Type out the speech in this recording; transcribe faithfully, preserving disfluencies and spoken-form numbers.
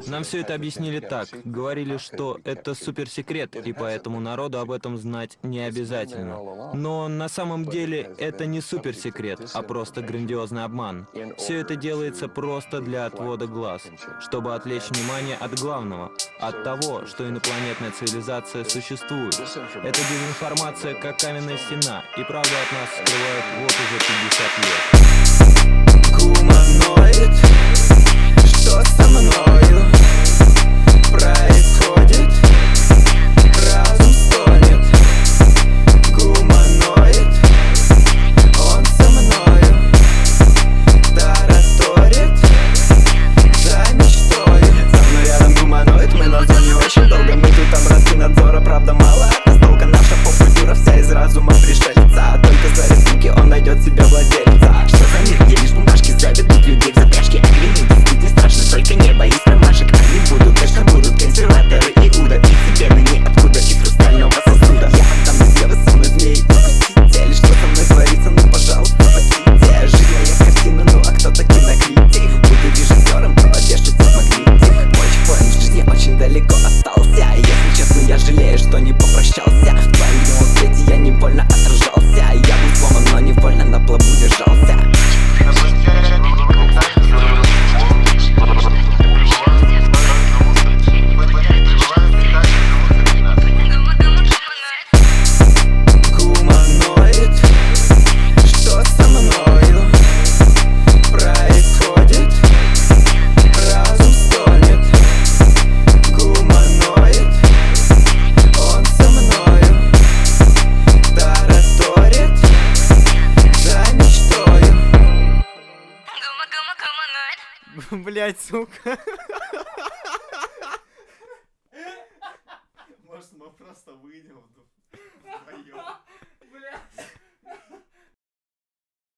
Нам все это объяснили так. Говорили, что это суперсекрет, и поэтому народу об этом знать не обязательно. Но на самом деле это не суперсекрет, а просто грандиозный обман. Все это делается просто для отвода глаз, чтобы отвлечь внимание от главного, от того, что инопланетная цивилизация существует. Эта дезинформация как каменная стена, и правду от нас скрывают вот уже пятьдесят лет. Гуманоид, что со мною происходит? Разум стонет. Гуманоид, он со мною тараторит за мечтою. Со мной рядом гуманоид, мы на зоне очень долго. Мы тут образцы надзора, правда мало от нас толка. Наша поп-культура вся из разума пришельца. Только за рисунки он найдет себе владельца. Что за мир, где лишь бумажки заведут людей в запряжке? Агрины действительно страшно, только не боись промашек. Они будут, точно будут консерваторы Иуда. И теперь ниоткуда из хрустального сосуда. Я отдам без девы, со мной змеи и посетители. Что со мной творится, ну пожалуйста, покиньте. Жизнь моя картина, ну а кто-то кинокритик. Буду режиссером, потешить магнитик. Мой поинт в жизни очень далеко остался. Если честно, я жалею, что не попрощался. В твоем белом свете я невольно отражался. Я был сломан, но невольно на плаву держался. Гуманоид, что со мною происходит? Разум стонет. Гуманоид, он со мною тараторит за мечтою. Блять, сука. Может, мы просто выйдем вдвоем?